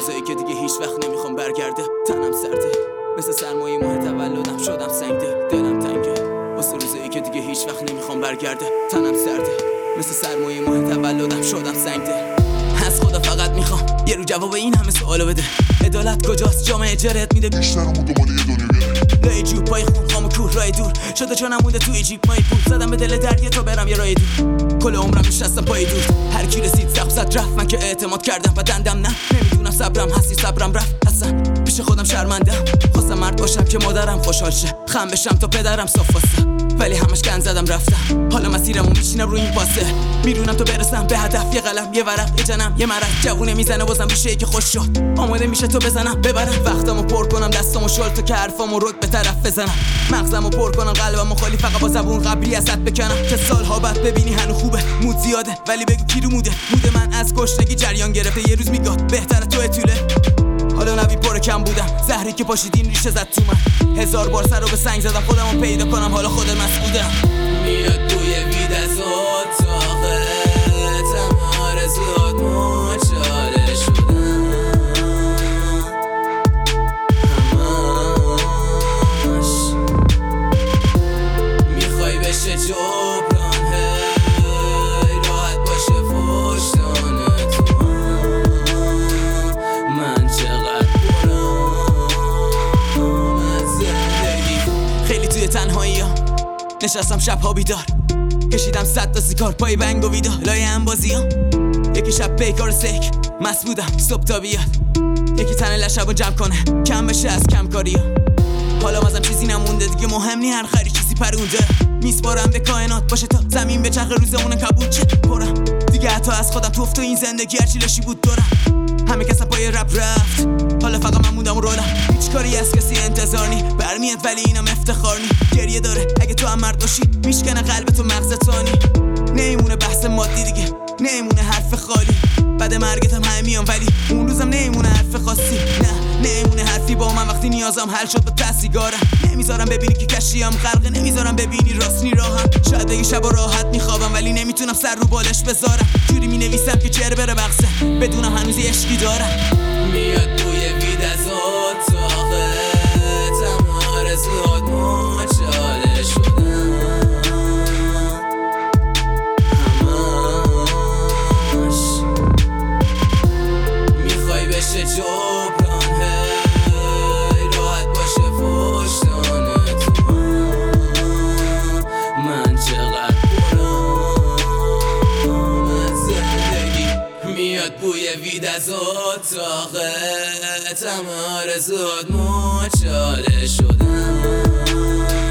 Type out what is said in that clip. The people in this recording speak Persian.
روزایی که دیگه هیچ وقت نمیخوام برگرده. تنم سرده مثل سرمایه ماه تولدم، شدم سنگ دلم تنگه واسه روزایی که دیگه هیچ وقت نمیخوام برگرده. تنم سرده مثل سرمایه ماه تولدم، شدم سنگ از خدا فقط میخوام یه رو جواب این همه سوالو بده. عدالت کجاست؟ جامعه جرت میده بیشترمو دنبال یه دنیا گره. لای جوب پای خون خام و کور رای دور شده چون نمونده توی جیب مای پول. زدم به دل دریا تا برم یه رای دور. کل عمرم نشستم پای دور. هر کی رسید زخم زد رفت. من که اعتماد کردم و دندم نه. نمیدونم صبرم هستی صبرم رفت. اصلا پیش خودم شرمندم. خواستم مرد باشم که مادرم خوشحال شه، خم بشم تا پدرم صاف واسه، ولی همش گند زدم رفتم. حالا مسیرمو میشینم روی این پاسه، میدونم تو برسم به هدف. یه قلم یه ورق یه جنم یه مرض جوونه میزنه بازم بیشه که خوش شد. آماده میشه تو بزنم ببرم وقتمو پر کنم، دستامو شل تو که حرفامو رد به طرف بزنم. مغزمو پر کنم قلبمو خالی فقط با زبون قبری ازت بکنم که سالها بعد ببینی هنو خوبه. مود زیاده ولی بگو کی رو موده من از گشنگی جریان گرفته. یه روز میگاد بهتره تو طوله. حالا نبی پر کم بودم، زهری که پاشیدین ریشه زد تو من. 1000 بار سر رو به سنگ زدم خودمو پیدا کنم، حالا خود مسئولم. میاد بوی وید از اتاقه، تم آرزوات مچاله شدن. همش میخوای بشه جبران، هی راحت باشه وجدان تو. من چقدر برم از زندگی. خیلی توی تنهایی ها نشستم شبها بیدار، کشیدم 100 تا سیگار پای بنگ و ویدا لای انبازی ها. یکی شب پیکار سیک مست بودم صبح تا بیاد، یکی تن لشبو جمع کنه کم بشه از کم کاری ها. حالا بازم چیزی نمونده دیگه، مهم نی هر خری چیزی پرونده. میسپارم به کائنات باشه تا زمین به چرخ روزمون کبود چه پرم دیگه. حتی از خودم توفت و این زندگی هرچی لاشی بود دورم. همه کسا پای رپ رفت، حالا فقط من موندم رولم. هیچ کاری از کسی انتظار نی برمیاد ولی اینم افتخار نی. گریه داره اگه تو هم مرد باشی، میشکنه قلبت و مغزت تانی. نمیمونه بحث مادی دیگه، نمیمونه حرف خالی. بعد مرگت هم همه میام ولی اون روزم نمیمونه حرف خاصی. نه نمیمونه حرفی با من وقتی نیازم حل شد با تسیگارم. نمیذارم ببینی که کشیم غرقه، نمیذارم ببینی راست راهم. شاید دیگه شبا راحت میخوابم ولی نمیتونم سر رو بالش بذارم. جوری مینویسم که جر بره بغزه، بدونم هنوز عشقی دارم. میاد بوی وید از اتاقه، تم آرزوات مچاله شدن. همش میخوای بشه جبران، هی راحت باشه وجدان تو. من چقدر برم از زندگی. میاد بوی وید از اتاقه، تم آرزوات مچاله شدن.